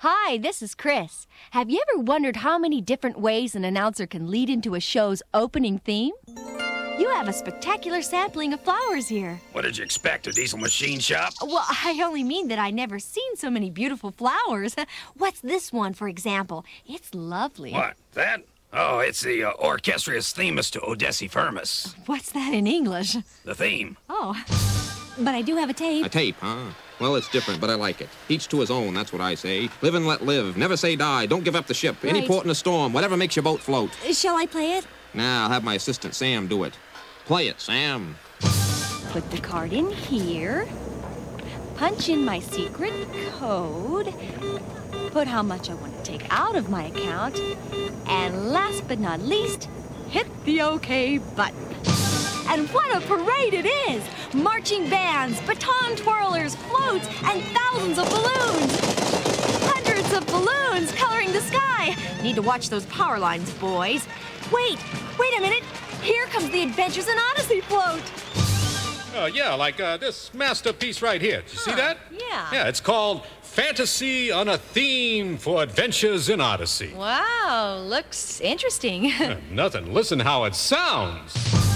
Hi, this is Chris. Have you ever wondered how many different ways an announcer can lead into a show's opening theme? You have a spectacular sampling of flowers here. What did you expect, a diesel machine shop? Well, I only mean that I've never seen so many beautiful flowers. What's this one, for example? It's lovely. What, that? Oh, it's the Orchestrius Themis to Odessi Firmus. What's that in English? The theme. Oh, but I do have a tape. A tape, huh? Well, it's different, but I like it. Each to his own, that's what I say. Live and let live. Never say die. Don't give up the ship. Right. Any port in a storm. Whatever makes your boat float. Shall I play it? Now, I'll have my assistant Sam do it. Play it, Sam. Put the card in here. Punch in my secret code. Put how much I want to take out of my account. And last but not least, hit the OK button. And what a parade it is! Marching bands, baton twirlers, floats, and thousands of balloons! Hundreds of balloons coloring the sky! Need to watch those power lines, boys. Wait a minute! Here comes the Adventures in Odyssey float! Yeah, like this masterpiece right here. Did you see that? Yeah. Yeah, it's called Fantasy on a Theme for Adventures in Odyssey. Wow, looks interesting. Nothing. Listen how it sounds.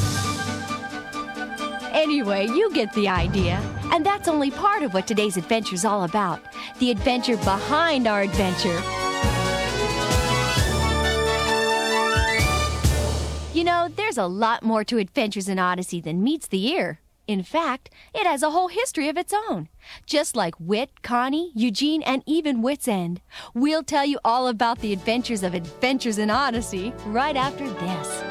Anyway, you get the idea. And that's only part of what today's adventure's all about. The adventure behind our adventure. You know, there's a lot more to Adventures in Odyssey than meets the ear. In fact, it has a whole history of its own. Just like Wit, Connie, Eugene, and even Wit's End. We'll tell you all about the adventures of Adventures in Odyssey right after this.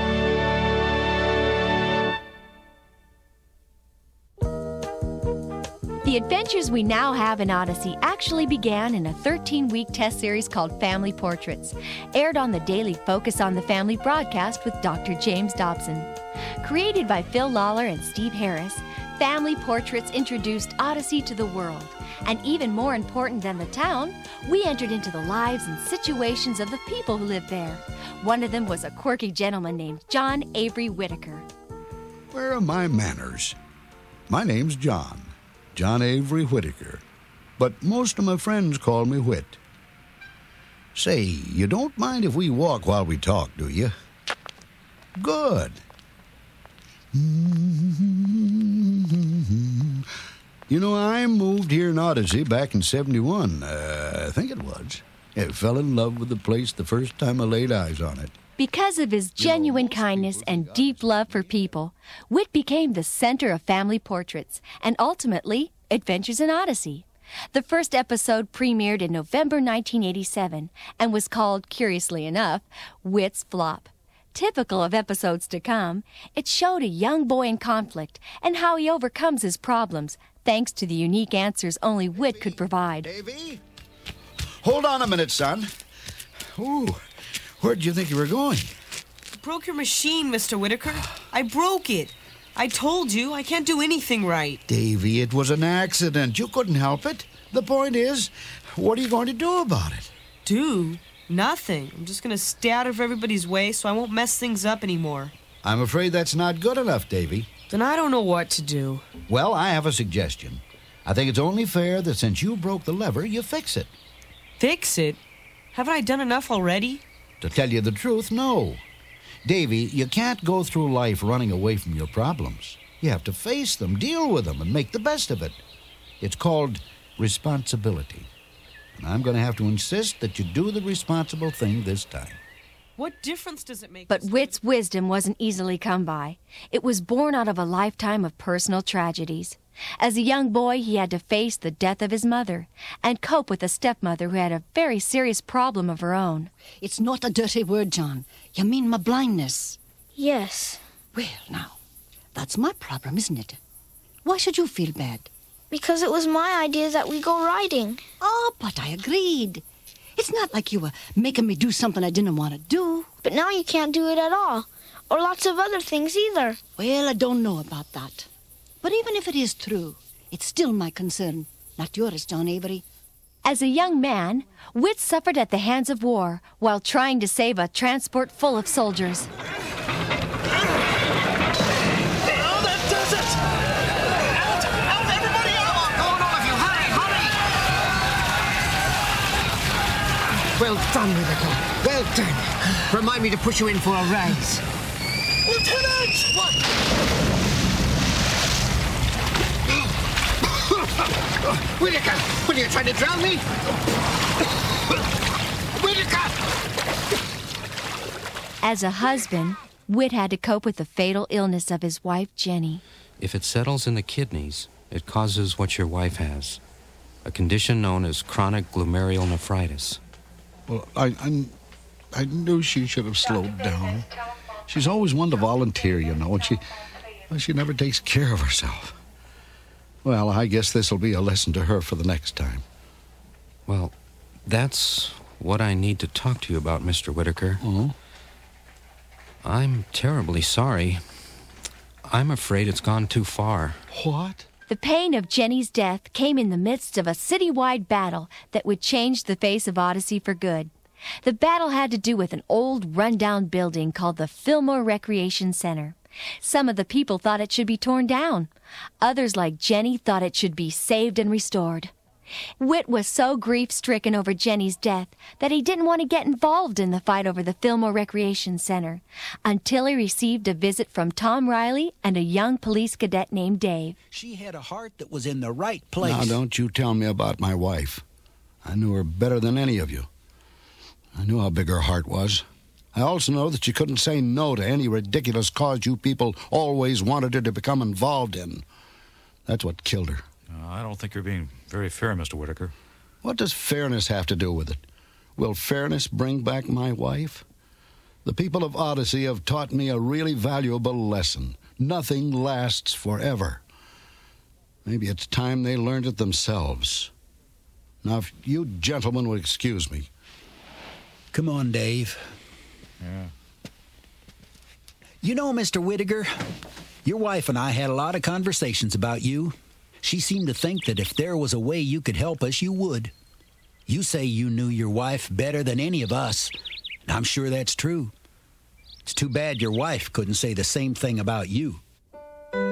The adventures we now have in Odyssey actually began in a 13-week test series called Family Portraits, aired on the daily Focus on the Family broadcast with Dr. James Dobson. Created by Phil Lawler and Steve Harris, Family Portraits introduced Odyssey to the world. And even more important than the town, we entered into the lives and situations of the people who lived there. One of them was a quirky gentleman named John Avery Whittaker. Where are my manners? My name's John Avery Whittaker, but most of my friends call me Whit. Say, you don't mind if we walk while we talk, do you? Good. You know, I moved here in Odyssey back in 71, I think it was. I fell in love with the place the first time I laid eyes on it. Because of his genuine kindness and deep love for people, Whit became the center of Family Portraits and ultimately Adventures in Odyssey. The first episode premiered in November 1987 and was called, curiously enough, Whit's Flop. Typical of episodes to come, it showed a young boy in conflict and how he overcomes his problems thanks to the unique answers only Whit could provide. Davy? Hold on a minute, son. Ooh. Where'd you think you were going? You broke your machine, Mr. Whittaker. I broke it. I told you, I can't do anything right. Davy, it was an accident. You couldn't help it. The point is, what are you going to do about it? Do? Nothing. I'm just going to stay out of everybody's way so I won't mess things up anymore. I'm afraid that's not good enough, Davy. Then I don't know what to do. Well, I have a suggestion. I think it's only fair that since you broke the lever, you fix it. Fix it? Haven't I done enough already? To tell you the truth, no. Davy, you can't go through life running away from your problems. You have to face them, deal with them, and make the best of it. It's called responsibility. And I'm going to have to insist that you do the responsible thing this time. What difference does it make? But Whit's wisdom wasn't easily come by. It was born out of a lifetime of personal tragedies. As a young boy, he had to face the death of his mother and cope with a stepmother who had a very serious problem of her own. It's not a dirty word, John. You mean my blindness. Yes. Well, now, that's my problem, isn't it? Why should you feel bad? Because it was my idea that we go riding. Oh, but I agreed. It's not like you were making me do something I didn't want to do. But now you can't do it at all. Or lots of other things either. Well, I don't know about that. But even if it is true, it's still my concern, not yours, John Avery. As a young man, Whit suffered at the hands of war while trying to save a transport full of soldiers. Well done, Whittaker. Well done. Remind me to push you in for a raise. Lieutenant! What? Whittaker, what are you trying to drown me? Whittaker! As a husband, Whit had to cope with the fatal illness of his wife, Jenny. If it settles in the kidneys, it causes what your wife has, a condition known as chronic glomerulonephritis. Well, I knew she should have slowed down. She's always one to volunteer, you know, and she never takes care of herself. Well, I guess this'll be a lesson to her for the next time. Well, that's what I need to talk to you about, Mr. Whittaker. Oh? I'm terribly sorry. I'm afraid it's gone too far. What? The pain of Jenny's death came in the midst of a citywide battle that would change the face of Odyssey for good. The battle had to do with an old, run-down building called the Fillmore Recreation Center. Some of the people thought it should be torn down. Others, like Jenny, thought it should be saved and restored. Whit was so grief-stricken over Jenny's death that he didn't want to get involved in the fight over the Fillmore Recreation Center until he received a visit from Tom Riley and a young police cadet named Dave. She had a heart that was in the right place. Now, don't you tell me about my wife. I knew her better than any of you. I knew how big her heart was. I also know that she couldn't say no to any ridiculous cause you people always wanted her to become involved in. That's what killed her. I don't think you're being very fair, Mr. Whittaker. What does fairness have to do with it? Will fairness bring back my wife? The people of Odyssey have taught me a really valuable lesson. Nothing lasts forever. Maybe it's time they learned it themselves. Now, if you gentlemen would excuse me. Come on, Dave. Yeah. You know, Mr. Whittaker, your wife and I had a lot of conversations about you. She seemed to think that if there was a way you could help us, you would. You say you knew your wife better than any of us, and I'm sure that's true. It's too bad your wife couldn't say the same thing about you. The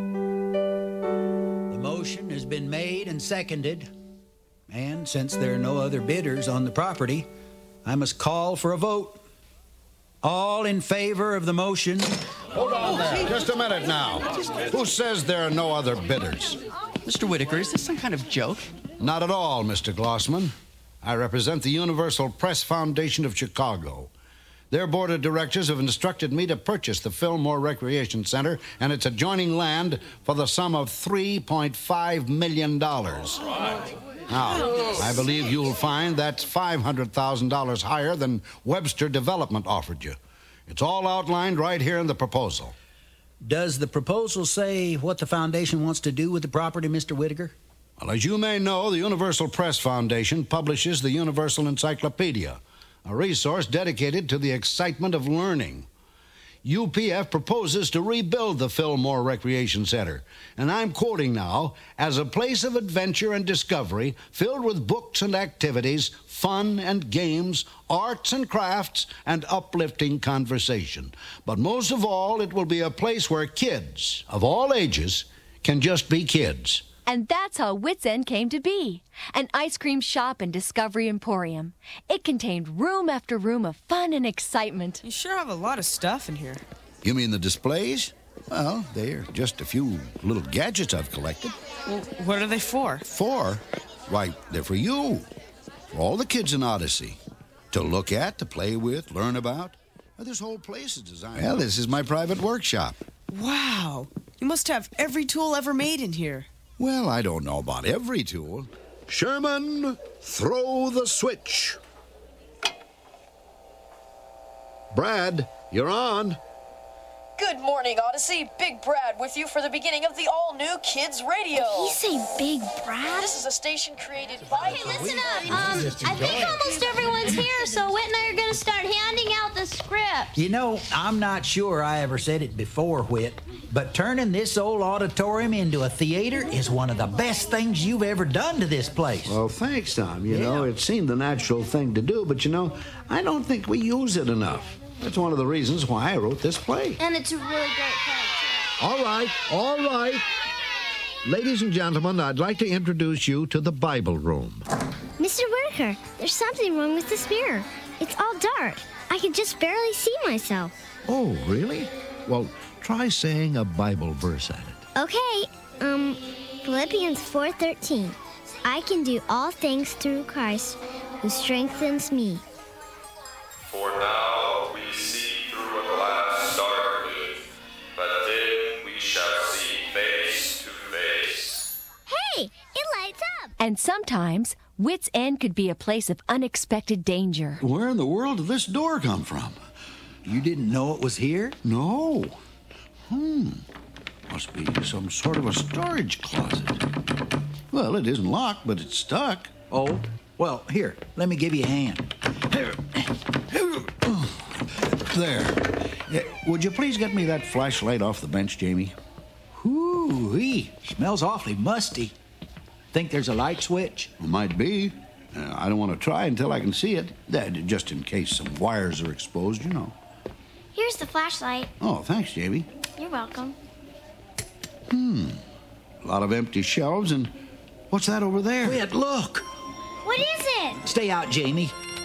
motion has been made and seconded, and since there are no other bidders on the property, I must call for a vote. All in favor of the motion? Hold on there. Just a minute now. Who says there are no other bidders? Mr. Whittaker, is this some kind of joke? Not at all, Mr. Glossman. I represent the Universal Press Foundation of Chicago. Their board of directors have instructed me to purchase the Fillmore Recreation Center and its adjoining land for the sum of $3.5 million. Now, I believe you'll find that's $500,000 higher than Webster Development offered you. It's all outlined right here in the proposal. Does the proposal say what the foundation wants to do with the property, Mr. Whittaker? Well, as you may know, the Universal Press Foundation publishes the Universal Encyclopedia, a resource dedicated to the excitement of learning. UPF proposes to rebuild the Fillmore Recreation Center, and I'm quoting now, as a place of adventure and discovery filled with books and activities, fun and games, arts and crafts, and uplifting conversation. But most of all, it will be a place where kids of all ages can just be kids. And that's how Wits End came to be. An ice cream shop and discovery emporium. It contained room after room of fun and excitement. You sure have a lot of stuff in here. You mean the displays? Well, they're just a few little gadgets I've collected. Well, what are they for? For? Why, they're for you. For all the kids in Odyssey. To look at, to play with, learn about. Well, this whole place is designed... Well, this is my private workshop. Wow. You must have every tool ever made in here. Well, I don't know about every tool. Sherman, throw the switch. Brad, you're on. Good morning, Odyssey. Big Brad with you for the beginning of the all-new Kids Radio. Did he say Big Brad? This is a station created by... Hey, listen up. I think almost everyone's here, so Whit and I are going to start handing out the scripts. You know, I'm not sure I ever said it before, Whit, but turning this old auditorium into a theater is one of the best things you've ever done to this place. Well, thanks, Tom. You know, it seemed the natural thing to do, but, you know, I don't think we use it enough. That's one of the reasons why I wrote this play. And it's a really great play, too. All right. Ladies and gentlemen, I'd like to introduce you to the Bible Room. Mr. Whitaker, there's something wrong with this mirror. It's all dark. I can just barely see myself. Oh, really? Well, try saying a Bible verse at it. Okay, Philippians 4:13. I can do all things through Christ who strengthens me. For now we see through a glass darkly, but then we shall see face to face. Hey, it lights up! And sometimes, Wits End could be a place of unexpected danger. Where in the world did this door come from? You didn't know it was here? No. Must be some sort of a storage closet. Well, it isn't locked, but it's stuck. Oh, well, here, let me give you a hand. There. Would you please get me that flashlight off the bench, Jamie? Hoo-wee, smells awfully musty. Think there's a light switch? Might be. I don't want to try until I can see it. Just in case some wires are exposed, you know. Here's the flashlight. Oh, thanks, Jamie. You're welcome. A lot of empty shelves, and what's that over there? Wait, look. What is it? Stay out, Jamie.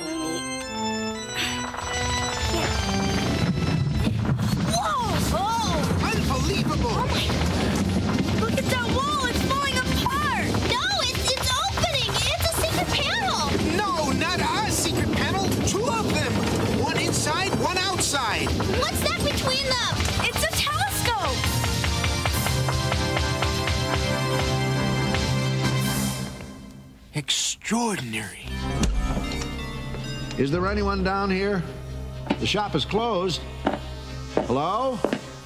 Whoa! Oh! Unbelievable! Oh my! Look at that wall! It's falling apart! No, it's opening! It's a secret panel! No, not our secret panel. Two of them. One inside, one outside. What's that between them? It's a telescope! Extraordinary. Is there anyone down here? The shop is closed. Hello?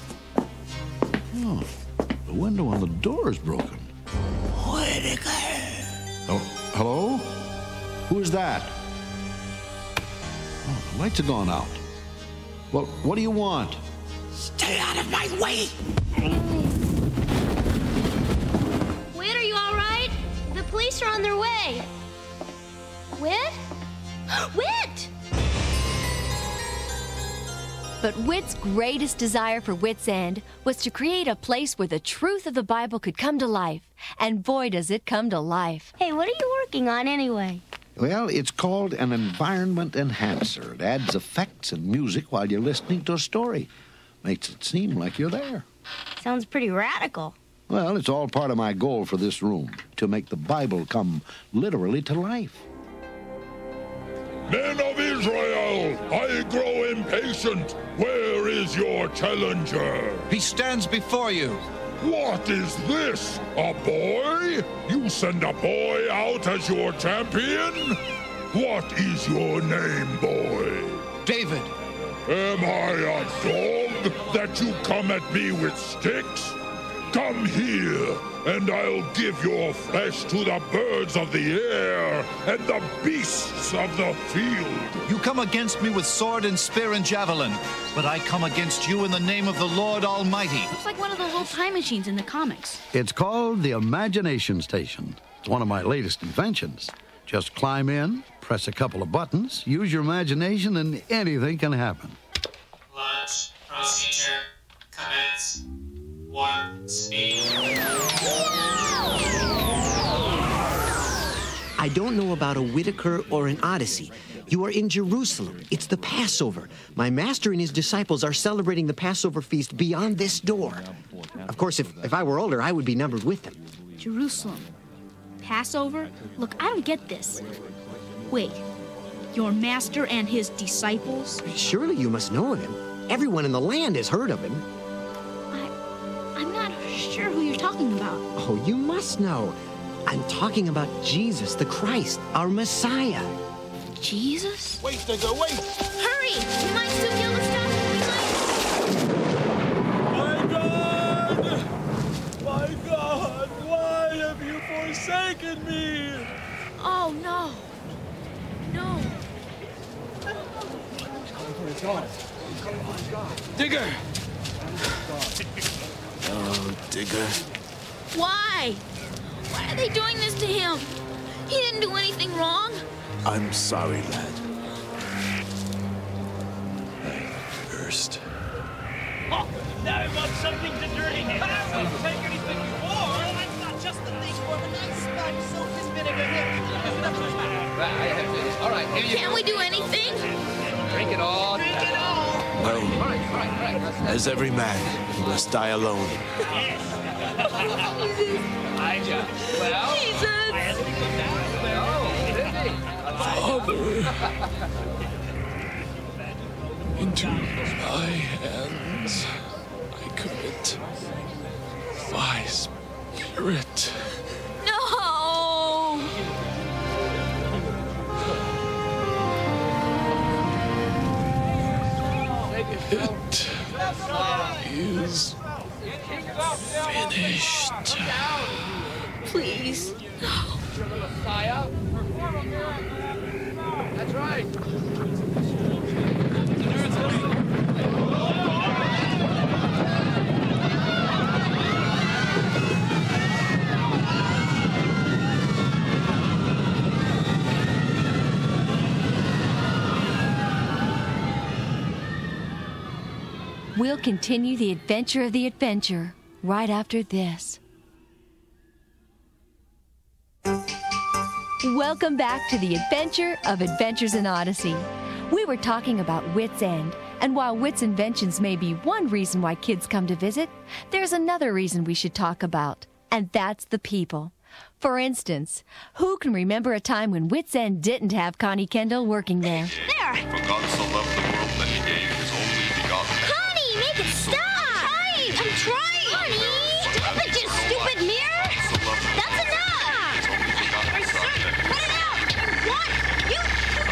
Oh, the window on the door is broken. Whitaker. Oh, hello? Who is that? Oh, the lights have gone out. Well, what do you want? Stay out of my way. Whit, are you all right? The police are on their way. Whit? Whit! But Whit's greatest desire for Wits End was to create a place where the truth of the Bible could come to life. And boy, does it come to life. Hey, what are you working on anyway? Well, it's called an environment enhancer. It adds effects and music while you're listening to a story. Makes it seem like you're there. Sounds pretty radical. Well, it's all part of my goal for this room, to make the Bible come literally to life. Men of Israel, I grow impatient. Where is your challenger? He stands before you. What is this? A boy? You send a boy out as your champion? What is your name, boy? David. Am I a dog that you come at me with sticks? Come here, and I'll give your flesh to the birds of the air and the beasts of the field. You come against me with sword and spear and javelin, but I come against you in the name of the Lord Almighty. Looks like one of those old time machines in the comics. It's called the Imagination Station. It's one of my latest inventions. Just climb in, press a couple of buttons, use your imagination, and anything can happen. Launch procedure commence. Warp speed. I don't know about a Whitaker or an Odyssey. You are in Jerusalem. It's the Passover. My master and his disciples are celebrating the Passover feast beyond this door. Of course, if I were older, I would be numbered with them. Jerusalem. Passover? Look, I don't get this. Wait, your master and his disciples? Surely you must know of him. Everyone in the land has heard of him. I'm not sure who you're talking about. Oh, you must know. I'm talking about Jesus, the Christ, our Messiah. Jesus? Wait, Digger, wait! Hurry! We might still kill the stuff. My God! My God! Why have you forsaken me? Oh, no. No. Digger! Oh, Digger. Why? Why are they doing this to him? He didn't do anything wrong. I'm sorry, lad. First. Oh, now I want something to drink. I won't take anything you want. Well, that's not just the thing for the nice spot. So this vinegar here. All right, here you Can't we do anything? Drink it all. No. As every man must die alone. Father, into thy hands I commit my spirit. No! It is finished. Please. That's right. We'll continue the adventure of the adventure right after this. Welcome back to the adventure of Adventures in Odyssey. We were talking about Wit's End, and while Wit's inventions may be one reason why kids come to visit, there's another reason we should talk about, and that's the people. For instance, who can remember a time when Wit's End didn't have Connie Kendall working there? There! For God so loved the world that he gave his only begotten. Connie, make it stop! I'm trying! Connie! Stop it, you stupid mirror! That's enough! Put it out! What? You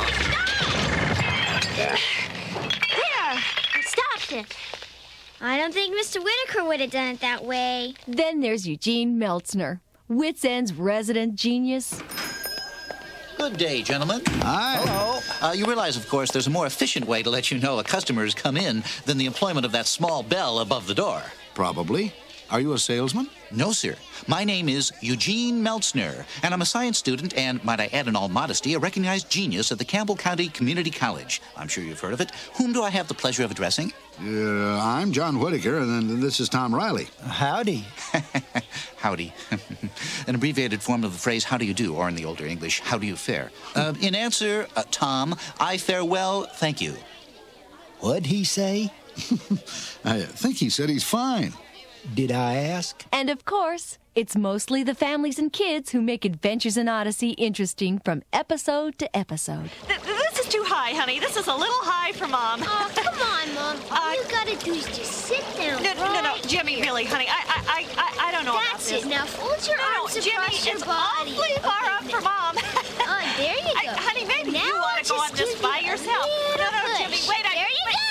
stop! There! I stopped it. I don't think Mr. Whitaker would have done it that way. Then there's Eugene Meltzner, Wit's End's resident genius. Good day, gentlemen. Hi. Hello. You realize, of course, there's a more efficient way to let you know a customer has come in than the employment of that small bell above the door. Probably. Are you a salesman? No, sir. My name is Eugene Meltzner, and I'm a science student and, might I add in all modesty, a recognized genius at the Campbell County Community College. I'm sure you've heard of it. Whom do I have the pleasure of addressing? I'm John Whitaker, and this is Tom Riley. Howdy. Howdy. An abbreviated form of the phrase, how do you do, or in the older English, how do you fare? In answer, Tom, I fare well, thank you. What'd he say? I think he said he's fine. Did I ask? And of course, it's mostly the families and kids who make Adventures in Odyssey interesting from episode to episode. This is too high, honey. This is a little high for Mom. Oh, come on, Mom. All you gotta do is just sit down. No, Jimmy, really, honey. I don't know about this. That's it. Now fold your arms across Jimmy, your body. It's awfully far up for Mom. Oh, there you go. Honey, maybe now you want to go on this by yourself. No, Jimmy, wait. There you go.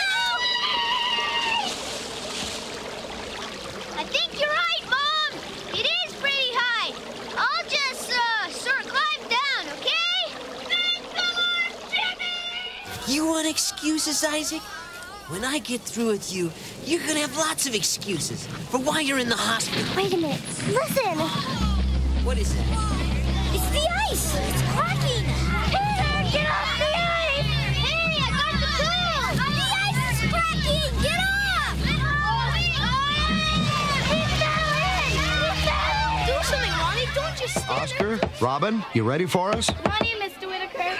I think you're right, Mom. It is pretty high. I'll just sort of climb down, okay? Thanks a lot, Jimmy. You want excuses, Isaac? When I get through with you, you're gonna have lots of excuses for why you're in the hospital. Wait a minute. Listen. What is that? It's the ice. It's cracking. Peter, get off the ice. Hey, I got the tool. The ice is cracking. Get off. Do something, Ronnie. Don't just stand there. Oscar, Robin, you ready for us? Ronnie and Mr. Whitaker.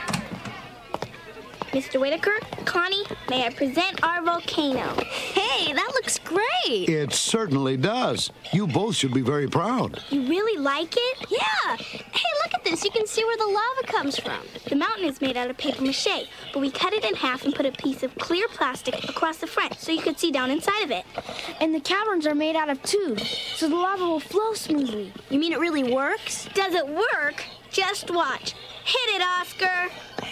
Mr. Whitaker, Connie, may I present our volcano? Hey, that looks great. It certainly does. You both should be very proud. You really like it? Yeah. Hey, look at this. You can see where the lava comes from. The mountain is made out of paper mache, but we cut it in half and put a piece of clear plastic across the front so you could see down inside of it. And the caverns are made out of tubes, so the lava will flow smoothly. You mean it really works? Does it work? Just watch. Hit it, Oscar.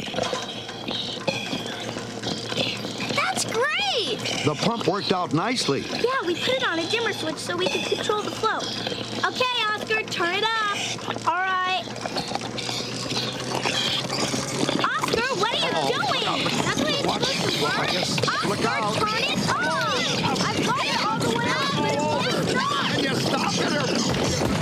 That's great! The pump worked out nicely. Yeah, we put it on a dimmer switch so we could control the flow. Okay, Oscar, turn it off. All right. Oscar, what are you doing? That's what it's supposed to work. Oscar, turn it off. I've got it all the way up, but it won't stop. Can you stop it?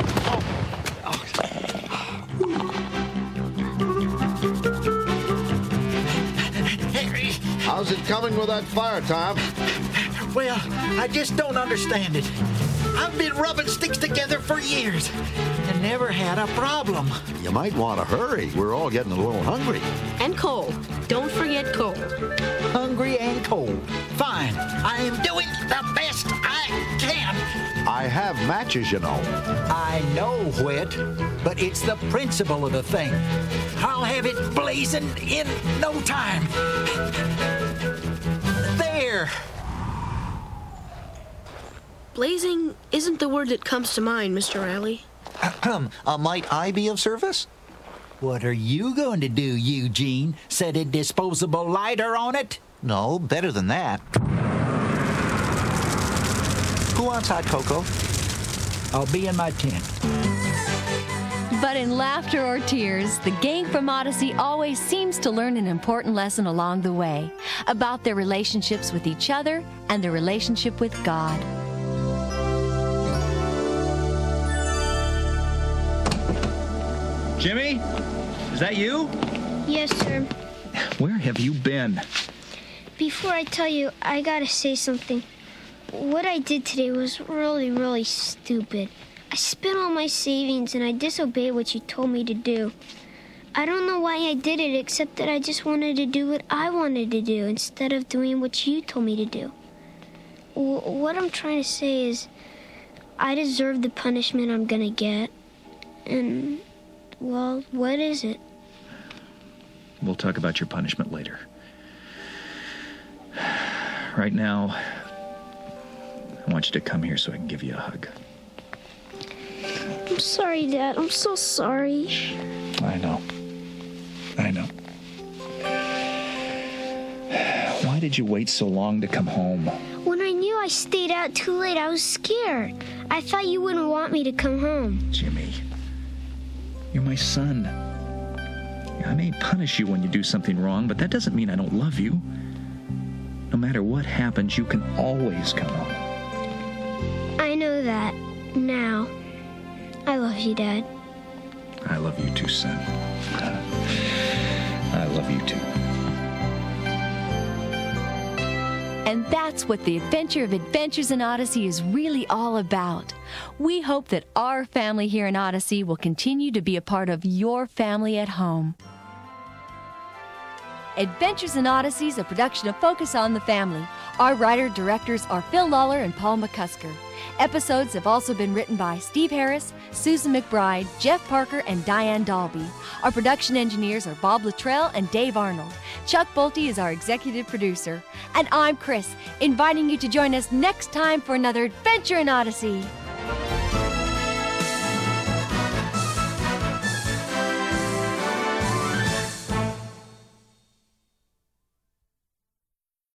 How's it coming with that fire, Tom? Well, I just don't understand it. I've been rubbing sticks together for years and never had a problem. You might want to hurry. We're all getting a little hungry. And cold. Don't forget cold. Hungry and cold. Fine. I am doing the best I can. I have matches, you know. I know, Whit, but it's the principle of the thing. I'll have it blazing in no time. There. Blazing isn't the word that comes to mind, Mr. Riley. Might I be of service? What are you going to do, Eugene? Set a disposable lighter on it? No, better than that. Who wants hot cocoa? I'll be in my tent. But in laughter or tears, the gang from Odyssey always seems to learn an important lesson along the way about their relationships with each other and their relationship with God. Jimmy? Is that you? Yes, sir. Where have you been? Before I tell you, I gotta say something. What I did today was really, really stupid. I spent all my savings and I disobeyed what you told me to do. I don't know why I did it, except that I just wanted to do what I wanted to do instead of doing what you told me to do. What I'm trying to say is, I deserve the punishment I'm gonna get. And, well, what is it? We'll talk about your punishment later. Right now, I want you to come here so I can give you a hug. I'm sorry, Dad. I'm so sorry. I know. Why did you wait so long to come home? When I knew I stayed out too late, I was scared. I thought you wouldn't want me to come home. Jimmy, you're my son. I may punish you when you do something wrong, but that doesn't mean I don't love you. No matter what happens, you can always come home. I know that now. I love you, Dad. I love you too, son. I love you too. And that's what the adventure of Adventures in Odyssey is really all about. We hope that our family here in Odyssey will continue to be a part of your family at home. Adventures in Odyssey is a production of Focus on the Family. Our writer-directors are Phil Lawler and Paul McCusker. Episodes have also been written by Steve Harris, Susan McBride, Jeff Parker, and Diane Dalby. Our production engineers are Bob Luttrell and Dave Arnold. Chuck Bolte is our executive producer. And I'm Chris, inviting you to join us next time for another Adventure in Odyssey.